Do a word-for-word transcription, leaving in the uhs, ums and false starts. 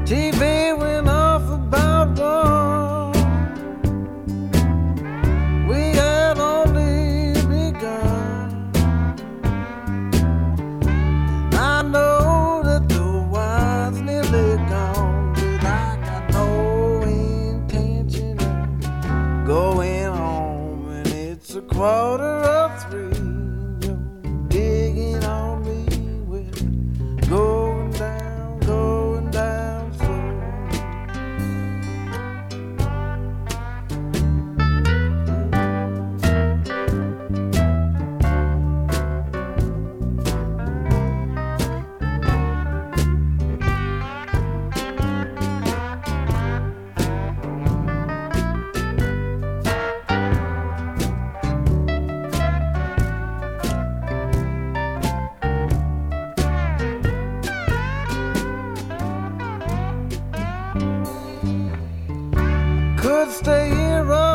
T V went off about one. We had only begun. I know that the wine's nearly gone, but I got no intention of going home. And it's a quarter of three. You're digging on me with going down, going down slow. Could stay here all